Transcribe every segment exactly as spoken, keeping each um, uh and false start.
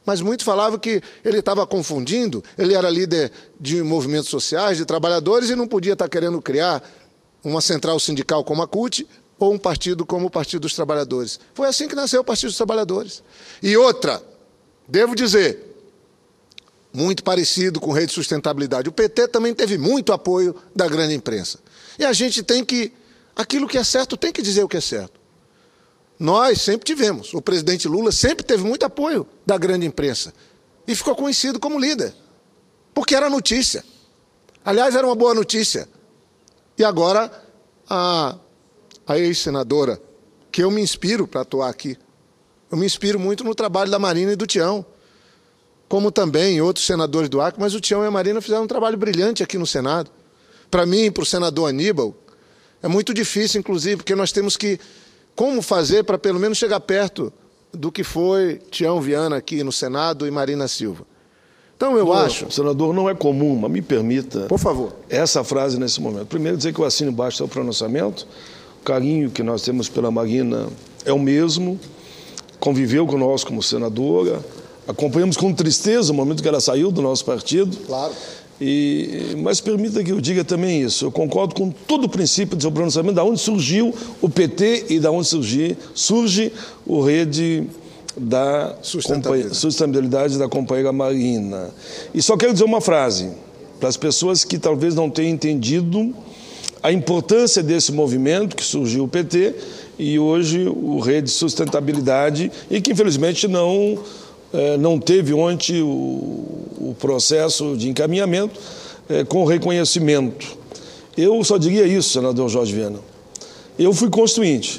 Mas muitos falavam que ele estava confundindo, ele era líder de movimentos sociais, de trabalhadores, e não podia estar querendo criar uma central sindical como a C U T ou um partido como o Partido dos Trabalhadores. Foi assim que nasceu o Partido dos Trabalhadores. E outra, devo dizer, muito parecido com Rede de Sustentabilidade, o P T também teve muito apoio da grande imprensa. E a gente tem que, aquilo que é certo, tem que dizer o que é certo. Nós sempre tivemos, o presidente Lula sempre teve muito apoio da grande imprensa e ficou conhecido como líder, porque era notícia. Aliás, era uma boa notícia. E agora, a, a ex-senadora, que eu me inspiro para atuar aqui, eu me inspiro muito no trabalho da Marina e do Tião, como também outros senadores do Acre, mas o Tião e a Marina fizeram um trabalho brilhante aqui no Senado. Para mim e para o senador Aníbal, é muito difícil, inclusive, porque nós temos que como fazer para pelo menos chegar perto do que foi Tião Viana aqui no Senado e Marina Silva. Então eu não, acho... Senador, não é comum, mas me permita... Por favor. Essa frase nesse momento. Primeiro, dizer que eu assino embaixo do seu pronunciamento. O carinho que nós temos pela Marina é o mesmo. Conviveu conosco como senadora. Acompanhamos com tristeza o momento que ela saiu do nosso partido. Claro. E, mas permita que eu diga também isso. Eu concordo com todo o princípio do seu pronunciamento, da onde surgiu o P T e da onde surgi, surge o Rede da Sustentabilidade. Sustentabilidade da companheira Marina. E só quero dizer uma frase para as pessoas que talvez não tenham entendido a importância desse movimento que surgiu o P T e hoje o Rede de Sustentabilidade e que infelizmente não... não teve ontem o, o processo de encaminhamento é, com reconhecimento. Eu só diria isso, senador Jorge Viana. Eu fui constituinte.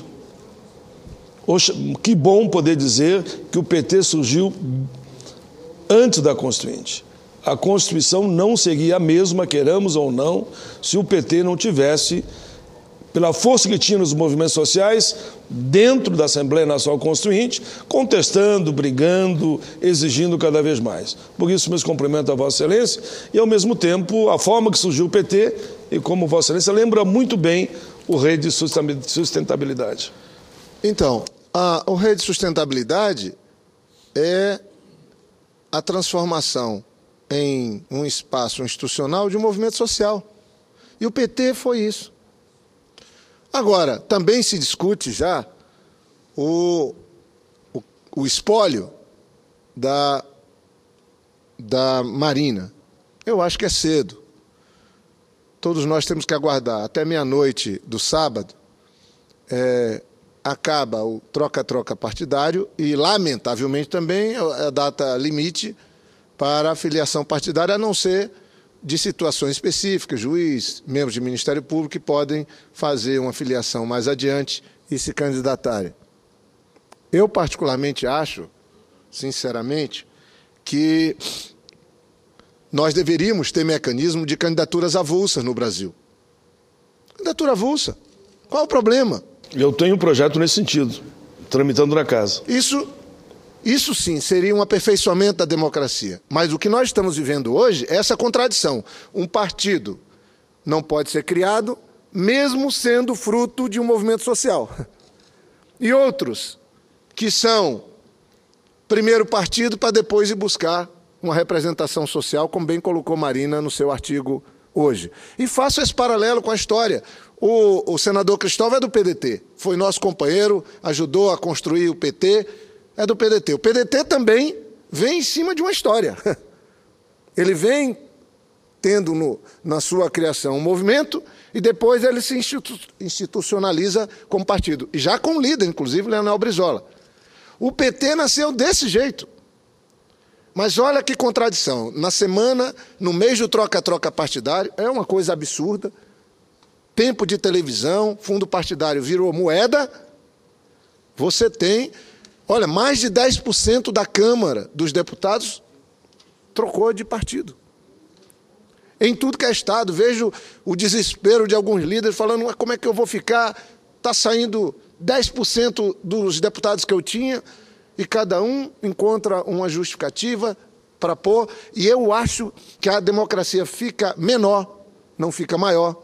Oxa, que bom poder dizer que o P T surgiu antes da Constituinte. A Constituição não seria a mesma, queiramos ou não, se o P T não tivesse, pela força que tinha nos movimentos sociais, dentro da Assembleia Nacional Constituinte, contestando, brigando, exigindo cada vez mais. Por isso, meus cumprimentos a Vossa Excelência e, ao mesmo tempo, a forma que surgiu o P T e como Vossa Excelência lembra muito bem o Rede de Sustentabilidade. Então, a, o Rede de Sustentabilidade é a transformação em um espaço institucional de um movimento social. E o P T foi isso. Agora, também se discute já o, o, o espólio da, da Marina. Eu acho que é cedo. Todos nós temos que aguardar. Até meia-noite do sábado, é, acaba o troca-troca partidário e, lamentavelmente, também é a data limite para a filiação partidária, a não ser de situações específicas, juiz, membros de Ministério Público, que podem fazer uma filiação mais adiante e se candidatarem. Eu, particularmente, acho, sinceramente, que nós deveríamos ter mecanismo de candidaturas avulsas no Brasil. Candidatura avulsa. Qual o problema? Eu tenho um projeto nesse sentido, tramitando na casa. Isso... Isso sim seria um aperfeiçoamento da democracia. Mas o que nós estamos vivendo hoje é essa contradição. Um partido não pode ser criado, mesmo sendo fruto de um movimento social. E outros que são primeiro partido para depois ir buscar uma representação social, como bem colocou Marina no seu artigo hoje. E faço esse paralelo com a história. O, o senador Cristóvão é do P D T, foi nosso companheiro, ajudou a construir o P T, é do P D T. O P D T também vem em cima de uma história. Ele vem tendo no, na sua criação um movimento e depois ele se institu institucionaliza como partido. E já com um líder, inclusive, Leonel Brizola. O P T nasceu desse jeito. Mas olha que contradição. Na semana, no mês do troca-troca partidário, é uma coisa absurda. Tempo de televisão, fundo partidário virou moeda. Você tem... Olha, mais de dez por cento da Câmara dos Deputados trocou de partido. Em tudo que é Estado, vejo o desespero de alguns líderes falando, como é que eu vou ficar? Está saindo dez por cento dos deputados que eu tinha e cada um encontra uma justificativa para pôr. E eu acho que a democracia fica menor, não fica maior.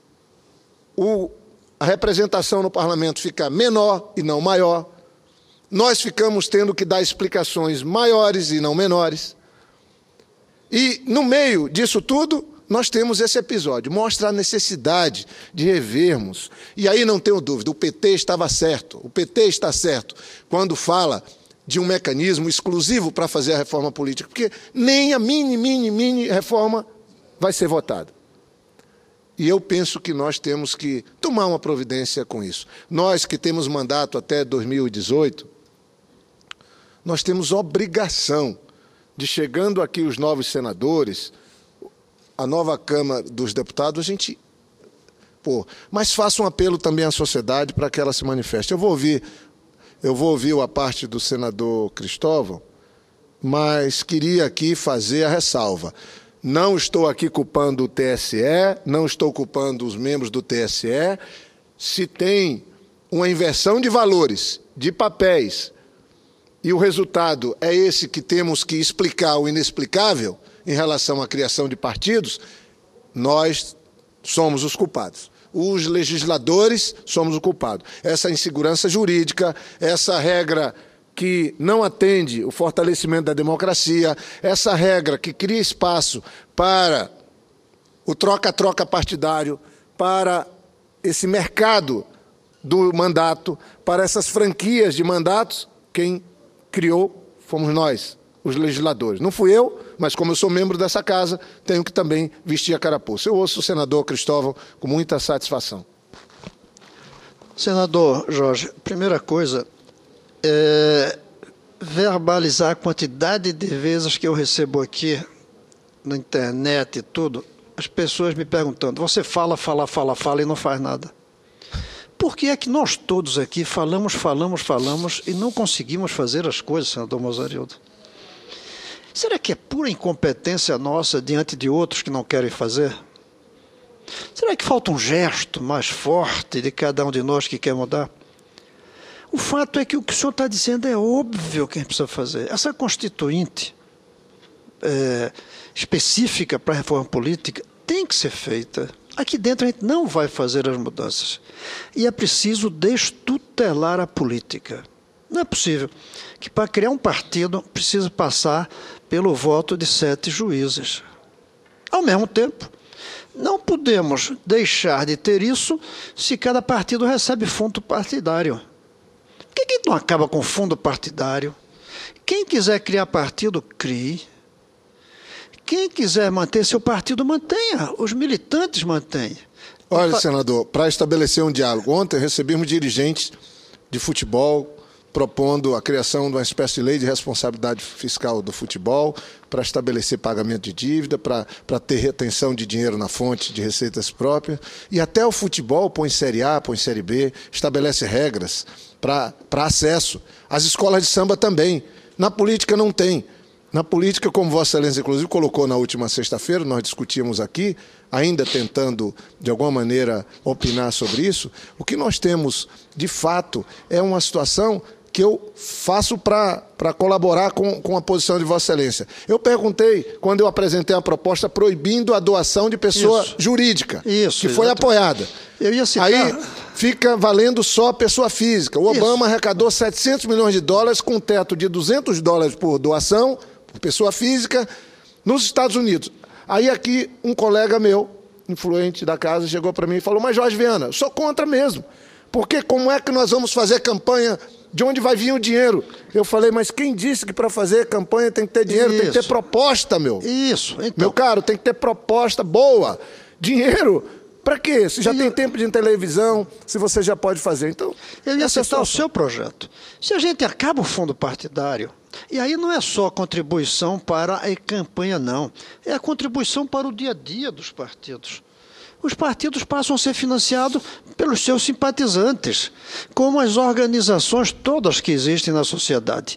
O... A representação no parlamento fica menor e não maior. nós ficamos tendo que dar explicações maiores e não menores. E, no meio disso tudo, nós temos esse episódio. Mostra a necessidade de revermos. E aí não tenho dúvida, o P T estava certo. O P T está certo quando fala de um mecanismo exclusivo para fazer a reforma política, porque nem a mini, mini, mini reforma vai ser votada. E eu penso que nós temos que tomar uma providência com isso. Nós que temos mandato até dois mil e dezoito, nós temos obrigação de, chegando aqui os novos senadores, a nova Câmara dos Deputados, a gente... Pô, mas faça um apelo também à sociedade para que ela se manifeste. Eu vou ouvir, eu vou ouvir a parte do senador Cristóvão, mas queria aqui fazer a ressalva. Não estou aqui culpando o T S E, não estou culpando os membros do T S E. Se tem uma inversão de valores, de papéis, e o resultado é esse que temos que explicar o inexplicável em relação à criação de partidos, nós somos os culpados. Os legisladores somos o culpado. Essa insegurança jurídica, essa regra que não atende o fortalecimento da democracia, essa regra que cria espaço para o troca-troca partidário, para esse mercado do mandato, para essas franquias de mandatos, quem criou fomos nós, os legisladores. Não fui eu, mas como eu sou membro dessa casa, tenho que também vestir a carapuça. Eu ouço o senador Cristóvão com muita satisfação. Senador Jorge, primeira coisa, é verbalizar a quantidade de vezes que eu recebo aqui na internet e tudo, as pessoas me perguntando, você fala, fala, fala, fala e não faz nada. Por que é que nós todos aqui falamos, falamos, falamos e não conseguimos fazer as coisas, senador Mozarildo? Será que é pura incompetência nossa diante de outros que não querem fazer? Será que falta um gesto mais forte de cada um de nós que quer mudar? O fato é que o que o senhor está dizendo é óbvio que a gente precisa fazer. Essa constituinte é, específica para a reforma política tem que ser feita. Aqui dentro a gente não vai fazer as mudanças. E é preciso destutelar a política. Não é possível que para criar um partido precise passar pelo voto de sete juízes. Ao mesmo tempo, não podemos deixar de ter isso se cada partido recebe fundo partidário. Por que, que não acaba com fundo partidário? Quem quiser criar partido, crie. Quem quiser manter seu partido, mantenha. Os militantes mantêm. Olha, senador, para estabelecer um diálogo, ontem recebemos dirigentes de futebol propondo a criação de uma espécie de lei de responsabilidade fiscal do futebol para estabelecer pagamento de dívida, para, para ter retenção de dinheiro na fonte de receitas próprias. E até o futebol põe Série A, põe Série B, estabelece regras para, para acesso. As escolas de samba também. Na política não tem. Na política, como Vossa Excelência, inclusive, colocou na última sexta-feira, nós discutimos aqui, ainda tentando, de alguma maneira, opinar sobre isso, o que nós temos, de fato, é uma situação que eu faço para colaborar com, com a posição de Vossa Excelência. Eu perguntei, quando eu apresentei a proposta proibindo a doação de pessoa isso. jurídica, isso, que foi exatamente. apoiada. Eu ia citar... Aí fica valendo só a pessoa física. O isso. Obama arrecadou setecentos milhões de dólares com um teto de duzentos dólares por doação, por pessoa física, nos Estados Unidos. Aí aqui um colega meu, influente da casa, chegou para mim e falou, mas Jorge Viana, eu sou contra mesmo. Porque como é que nós vamos fazer campanha? De onde vai vir o dinheiro? Eu falei, mas quem disse que para fazer campanha tem que ter dinheiro? Isso. Tem que ter proposta, meu. Isso. Então. Meu caro, tem que ter proposta boa. Dinheiro, para quê? Se já e tem eu... tempo de televisão, se você já pode fazer. Então, eu ia citar o seu projeto. Se a gente acaba o fundo partidário, e aí não é só contribuição para a campanha, não. É a contribuição para o dia a dia dos partidos. Os partidos passam a ser financiados pelos seus simpatizantes, como as organizações todas que existem na sociedade.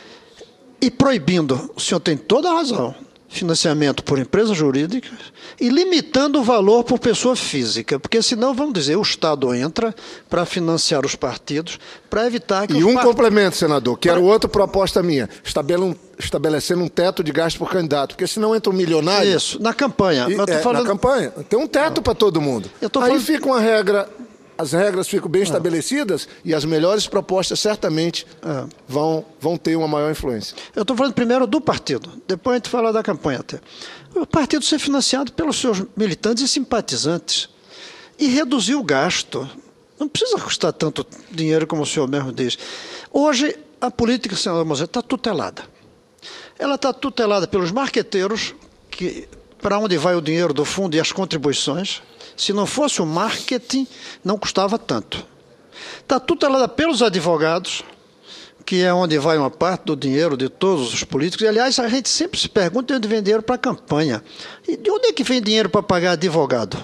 E proibindo, o senhor tem toda a razão, financiamento por empresas jurídicas e limitando o valor por pessoa física, porque senão, vamos dizer, o Estado entra para financiar os partidos, para evitar que... E um part... complemento, senador, que era outra proposta minha, estabelecendo um teto de gasto por candidato, porque senão entra um milionário... Isso, na campanha. E, eu tô é, falando... Na campanha, tem um teto para todo mundo. Eu tô Aí falando... fica uma regra as regras ficam bem é. estabelecidas e as melhores propostas certamente é. vão, vão ter uma maior influência. Eu estou falando primeiro do partido, depois a gente fala da campanha até. O partido ser financiado pelos seus militantes e simpatizantes e reduzir o gasto. Não precisa custar tanto dinheiro como o senhor mesmo diz. Hoje, a política, senhor Moisés, está tutelada. Ela está tutelada pelos marqueteiros, que, para onde vai o dinheiro do fundo e as contribuições. Se não fosse o marketing, não custava tanto. Está tutelada pelos advogados, que é onde vai uma parte do dinheiro de todos os políticos. E, aliás, a gente sempre se pergunta de onde vem dinheiro para a campanha. E de onde é que vem dinheiro para pagar advogado?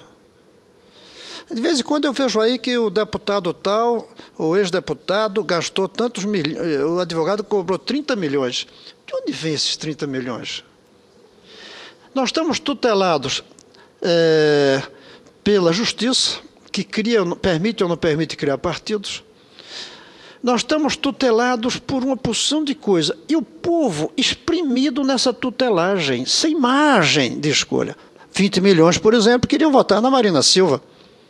De vez em quando eu vejo aí que o deputado tal, o ex-deputado, gastou tantos milhões, o advogado cobrou trinta milhões. De onde vem esses trinta milhões? Nós estamos tutelados é, pela justiça, que cria, permite ou não permite criar partidos. Nós estamos tutelados por uma porção de coisa. E o povo exprimido nessa tutelagem, sem margem de escolha. vinte milhões, por exemplo, queriam votar na Marina Silva.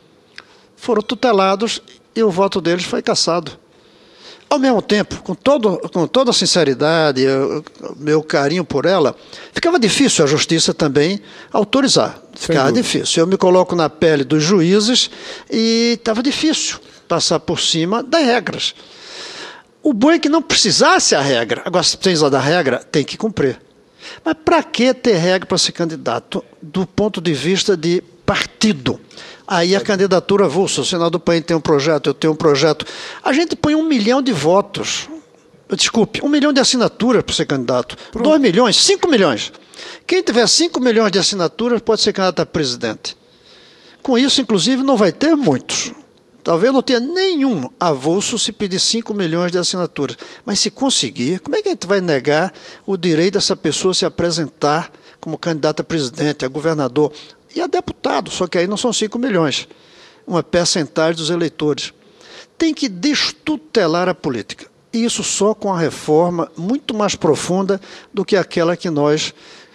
Foram tutelados e o voto deles foi cassado. Ao mesmo tempo, com, todo, com toda a sinceridade, eu, meu carinho por ela, ficava difícil a justiça também autorizar. Ficava difícil. Eu me coloco na pele dos juízes e estava difícil passar por cima das regras. O bom é que não precisasse a regra. Agora, se precisa da regra, tem que cumprir. Mas para que ter regra para ser candidato do ponto de vista de partido? Aí a candidatura avulsa, o Senado do P A N tem um projeto, eu tenho um projeto. A gente põe um milhão de votos, desculpe, um milhão de assinaturas para ser candidato. Pronto. Dois milhões, cinco milhões. Quem tiver cinco milhões de assinaturas pode ser candidato a presidente. Com isso, inclusive, não vai ter muitos. Talvez não tenha nenhum avulso se pedir cinco milhões de assinaturas. Mas se conseguir, como é que a gente vai negar o direito dessa pessoa se apresentar como candidato a presidente, a governador e a deputado? Só que aí não são cinco milhões, uma percentagem dos eleitores. Tem que destutelar a política. E isso só com a reforma muito mais profunda do que aquela que nós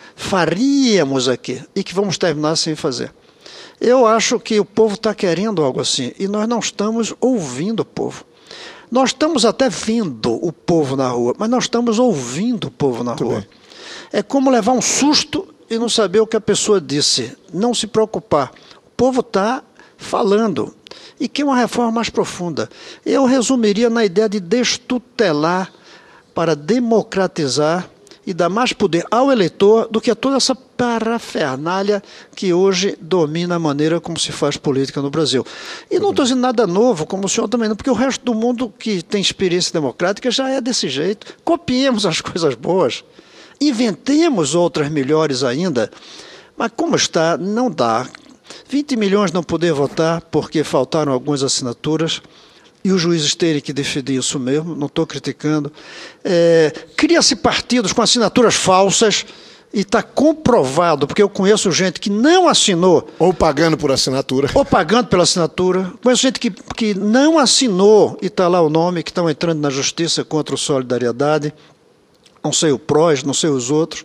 faríamos aqui e que vamos terminar sem fazer. Eu acho que o povo está querendo algo assim e nós não estamos ouvindo o povo. Nós estamos até vendo o povo na rua, mas nós estamos ouvindo o povo na Muito rua. Bem. É como levar um susto e não saber o que a pessoa disse. Não se preocupar. O povo está falando e quer uma reforma mais profunda. Eu resumiria na ideia de destutelar para democratizar e dar mais poder ao eleitor do que a toda essa parafernália que hoje domina a maneira como se faz política no Brasil. E não estou dizendo nada novo, como o senhor também não, porque o resto do mundo que tem experiência democrática já é desse jeito. Copiemos as coisas boas, inventemos outras melhores ainda, mas como está, não dá. vinte milhões não poder votar porque faltaram algumas assinaturas, e os juízes terem que decidir isso mesmo, não estou criticando. É, cria-se partidos com assinaturas falsas e está comprovado, porque eu conheço gente que não assinou. Ou pagando por assinatura. Ou pagando pela assinatura. Conheço gente que, que não assinou e está lá o nome, que estão entrando na justiça contra o Solidariedade. Não sei o P R O S, não sei os outros.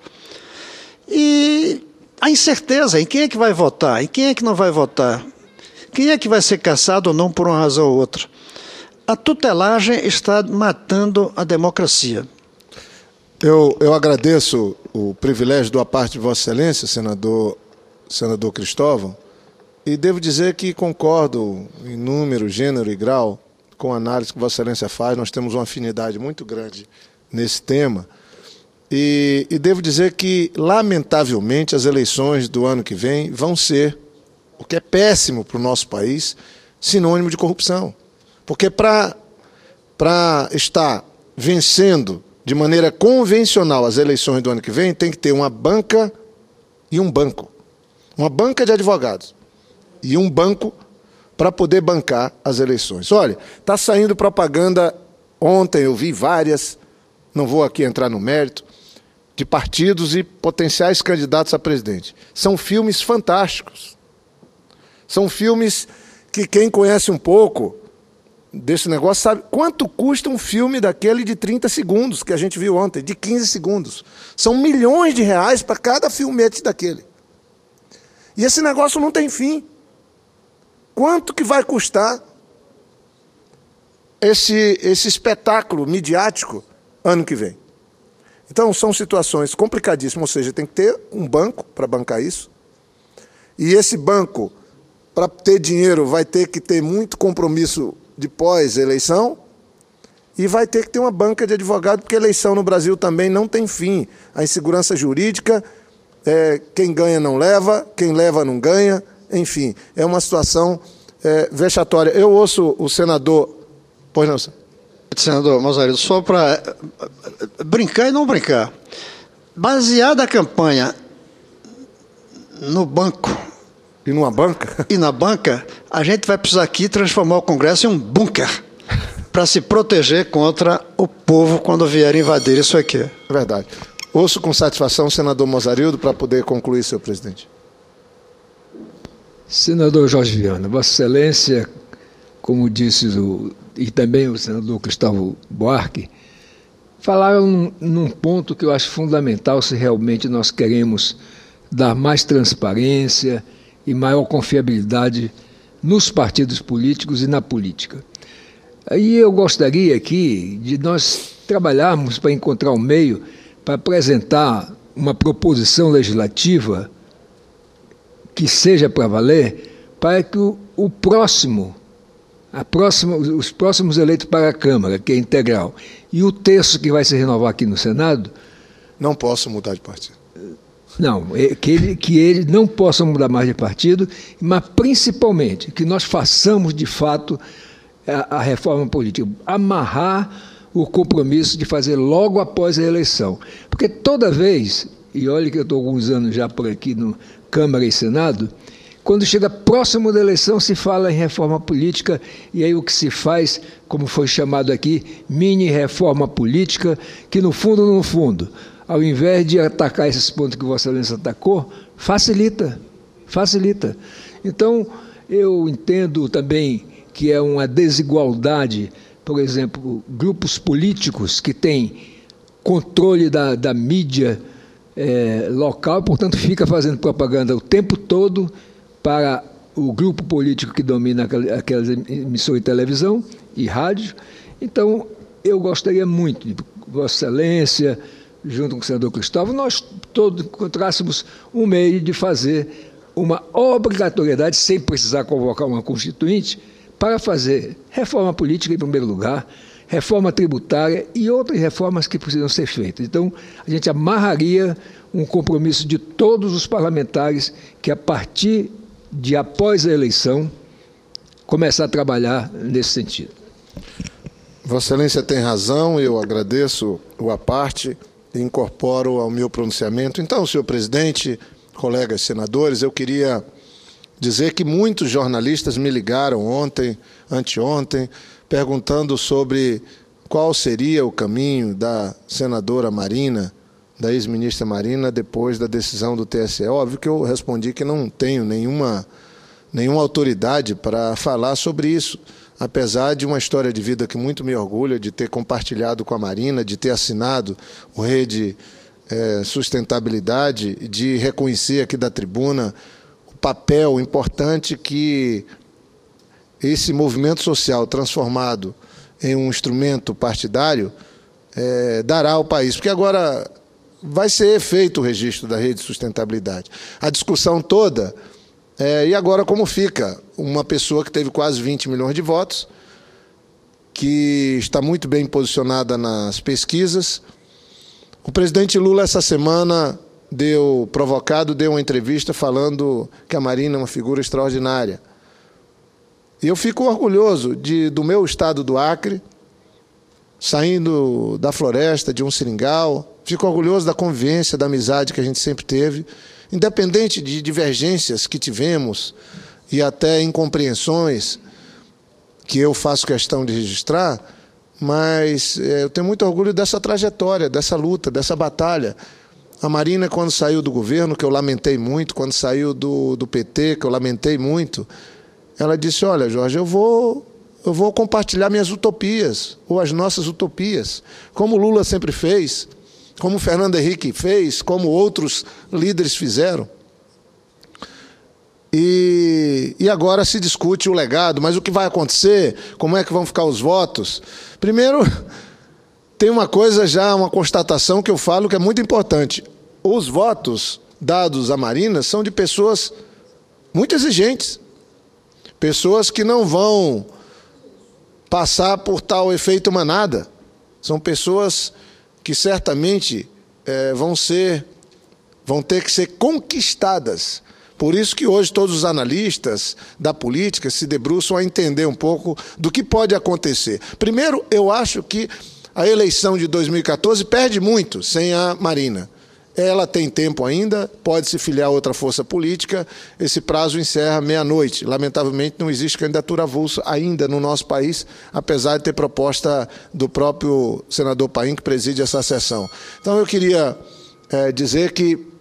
E a incerteza em quem é que vai votar, em quem é que não vai votar. Quem é que vai ser cassado ou não por uma razão ou outra. A tutelagem está matando a democracia. Eu, eu agradeço o privilégio da parte de Vossa Excelência, senador, senador Cristóvão, e devo dizer que concordo em número, gênero e grau com a análise que Vossa Excelência faz. Nós temos uma afinidade muito grande nesse tema. E, e devo dizer que, lamentavelmente, as eleições do ano que vem vão ser, o que é péssimo para o nosso país, sinônimo de corrupção. Porque para para estar vencendo de maneira convencional as eleições do ano que vem, tem que ter uma banca e um banco. Uma banca de advogados e um banco para poder bancar as eleições. Olha, está saindo propaganda, ontem eu vi várias, não vou aqui entrar no mérito, de partidos e potenciais candidatos a presidente. São filmes fantásticos. São filmes que quem conhece um pouco desse negócio sabe quanto custa um filme daquele de trinta segundos que a gente viu ontem, de quinze segundos. São milhões de reais para cada filmete daquele. E esse negócio não tem fim. Quanto que vai custar esse, esse espetáculo midiático ano que vem. Então, são situações complicadíssimas, ou seja, tem que ter um banco para bancar isso, e esse banco, para ter dinheiro, vai ter que ter muito compromisso de pós-eleição, e vai ter que ter uma banca de advogado, porque a eleição no Brasil também não tem fim. A insegurança jurídica, é, quem ganha não leva, quem leva não ganha, enfim, é uma situação é, vexatória. Eu ouço o senador... Pois não, senhor. Senador Mosarido, só para brincar e não brincar. Baseada a campanha no banco... E numa banca? E na banca, a gente vai precisar aqui transformar o Congresso em um bunker para se proteger contra o povo quando vier invadir isso aqui. Verdade. Ouço com satisfação o senador Mosarildo para poder concluir, senhor presidente. Senador Jorge Viana, Vossa Excelência, como disse o, e também o senador Cristóvão Buarque, falaram num, num ponto que eu acho fundamental se realmente nós queremos dar mais transparência e maior confiabilidade nos partidos políticos e na política. Aí eu gostaria aqui de nós trabalharmos para encontrar um meio para apresentar uma proposição legislativa que seja para valer, para que o, o próximo, a próxima, os próximos eleitos para a Câmara, que é integral, e o terço que vai se renovar aqui no Senado... Não posso mudar de partido. Não, que ele, que ele não possa mudar mais de partido, mas principalmente que nós façamos de fato a, a reforma política, amarrar o compromisso de fazer logo após a eleição. Porque toda vez, e olha que eu estou alguns anos já por aqui no Câmara e Senado, quando chega próximo da eleição se fala em reforma política, e aí o que se faz, como foi chamado aqui, mini reforma política, que no fundo, no fundo, ao invés de atacar esses pontos que Vossa Excelência atacou, facilita, facilita. Então, eu entendo também que é uma desigualdade, por exemplo, grupos políticos que têm controle da, da mídia é, local, portanto, fica fazendo propaganda o tempo todo para o grupo político que domina aquelas emissoras de televisão e rádio. Então, eu gostaria muito de Vossa Excelência, junto com o senador Cristóvão, nós todos encontrássemos um meio de fazer uma obrigatoriedade, sem precisar convocar uma constituinte, para fazer reforma política em primeiro lugar, reforma tributária e outras reformas que precisam ser feitas. Então, a gente amarraria um compromisso de todos os parlamentares que, a partir de após a eleição, começar a trabalhar nesse sentido. Vossa Excelência tem razão, eu agradeço o à parte e incorporo ao meu pronunciamento. Então, senhor presidente, colegas senadores, eu queria dizer que muitos jornalistas me ligaram ontem, anteontem, perguntando sobre qual seria o caminho da senadora Marina, da ex-ministra Marina, depois da decisão do T S E. Óbvio que eu respondi que não tenho nenhuma, nenhuma autoridade para falar sobre isso, apesar de uma história de vida que muito me orgulha, de ter compartilhado com a Marina, de ter assinado o Rede é, Sustentabilidade, de reconhecer aqui da tribuna o papel importante que esse movimento social transformado em um instrumento partidário é, dará ao país. Porque agora vai ser feito o registro da Rede Sustentabilidade. A discussão toda... É, e agora como fica uma pessoa que teve quase vinte milhões de votos, que está muito bem posicionada nas pesquisas. O presidente Lula, essa semana, deu, provocado, deu uma entrevista falando que a Marina é uma figura extraordinária. E eu fico orgulhoso de, do meu estado do Acre, saindo da floresta, de um seringal. Fico orgulhoso da convivência, da amizade que a gente sempre teve. Independente de divergências que tivemos e até incompreensões que eu faço questão de registrar, mas é, eu tenho muito orgulho dessa trajetória, dessa luta, dessa batalha. A Marina, quando saiu do governo, que eu lamentei muito, quando saiu do, do P T, que eu lamentei muito, ela disse, olha, Jorge, eu vou, eu vou compartilhar minhas utopias, ou as nossas utopias, como o Lula sempre fez, como o Fernando Henrique fez, como outros líderes fizeram. E, e agora se discute o legado, mas o que vai acontecer, como é que vão ficar os votos? Primeiro, tem uma coisa já, uma constatação que eu falo que é muito importante. Os votos dados à Marina são de pessoas muito exigentes, pessoas que não vão passar por tal efeito manada, são pessoas que certamente é, vão ser, vão ter que ser conquistadas. Por isso que hoje todos os analistas da política se debruçam a entender um pouco do que pode acontecer. Primeiro, eu acho que a eleição de dois mil e quatorze perde muito sem a Marina. Ela tem tempo ainda, pode se filiar a outra força política, esse prazo encerra meia-noite. Lamentavelmente, não existe candidatura avulsa ainda no nosso país, apesar de ter proposta do próprio senador Paim, que preside essa sessão. Então, eu queria é, dizer que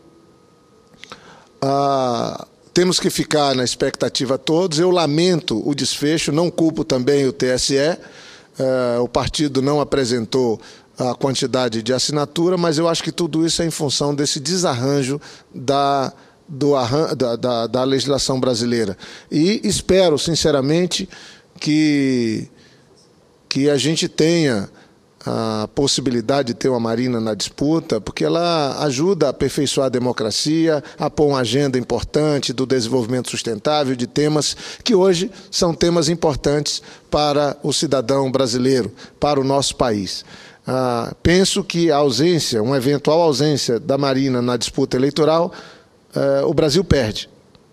Ah, temos que ficar na expectativa todos. Eu lamento o desfecho, não culpo também o T S E. Uh, o partido não apresentou a quantidade de assinatura, mas eu acho que tudo isso é em função desse desarranjo da, do arran da, da, da legislação brasileira. E espero, sinceramente, que, que a gente tenha a possibilidade de ter uma Marina na disputa, porque ela ajuda a aperfeiçoar a democracia, a pôr uma agenda importante do desenvolvimento sustentável, de temas que hoje são temas importantes para o cidadão brasileiro, para o nosso país. Ah, penso que a ausência, uma eventual ausência da Marina na disputa eleitoral, ah, o Brasil perde.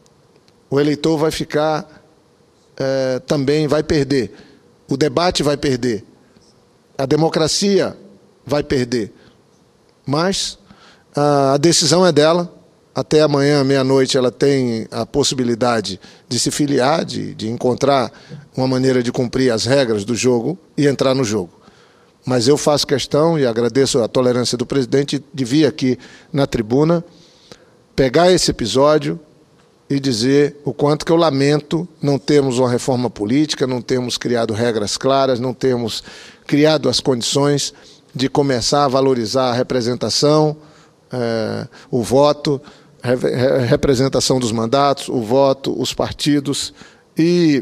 O eleitor vai ficar, ah, também vai perder. O debate vai perder. A democracia vai perder, mas a decisão é dela. Até amanhã, meia-noite, ela tem a possibilidade de se filiar, de, de encontrar uma maneira de cumprir as regras do jogo e entrar no jogo. Mas eu faço questão, e agradeço a tolerância do presidente, de vir aqui na tribuna, pegar esse episódio e dizer o quanto que eu lamento não termos uma reforma política, não termos criado regras claras, não termos criado as condições de começar a valorizar a representação, eh, o voto, a representação dos mandatos, o voto, os partidos, e,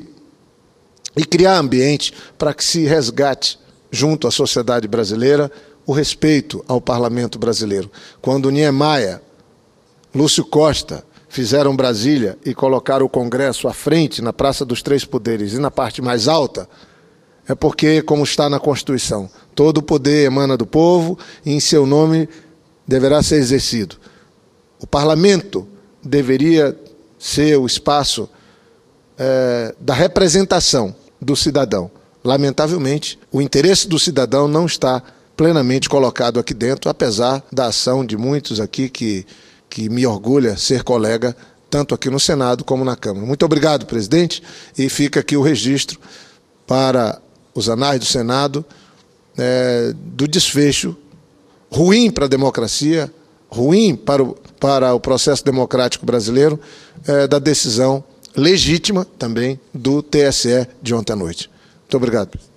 e criar ambiente para que se resgate, junto à sociedade brasileira, o respeito ao parlamento brasileiro. Quando Niemeyer, Lúcio Costa fizeram Brasília e colocaram o Congresso à frente, na Praça dos Três Poderes e na parte mais alta, é porque, como está na Constituição, todo o poder emana do povo e em seu nome deverá ser exercido. O parlamento deveria ser o espaço é, da representação do cidadão. Lamentavelmente, o interesse do cidadão não está plenamente colocado aqui dentro, apesar da ação de muitos aqui que, que me orgulha ser colega, tanto aqui no Senado como na Câmara. Muito obrigado, presidente, e fica aqui o registro para os anais do Senado, é, do desfecho ruim para a democracia, ruim para o, para o processo democrático brasileiro, é, da decisão legítima também do T S E de ontem à noite. Muito obrigado.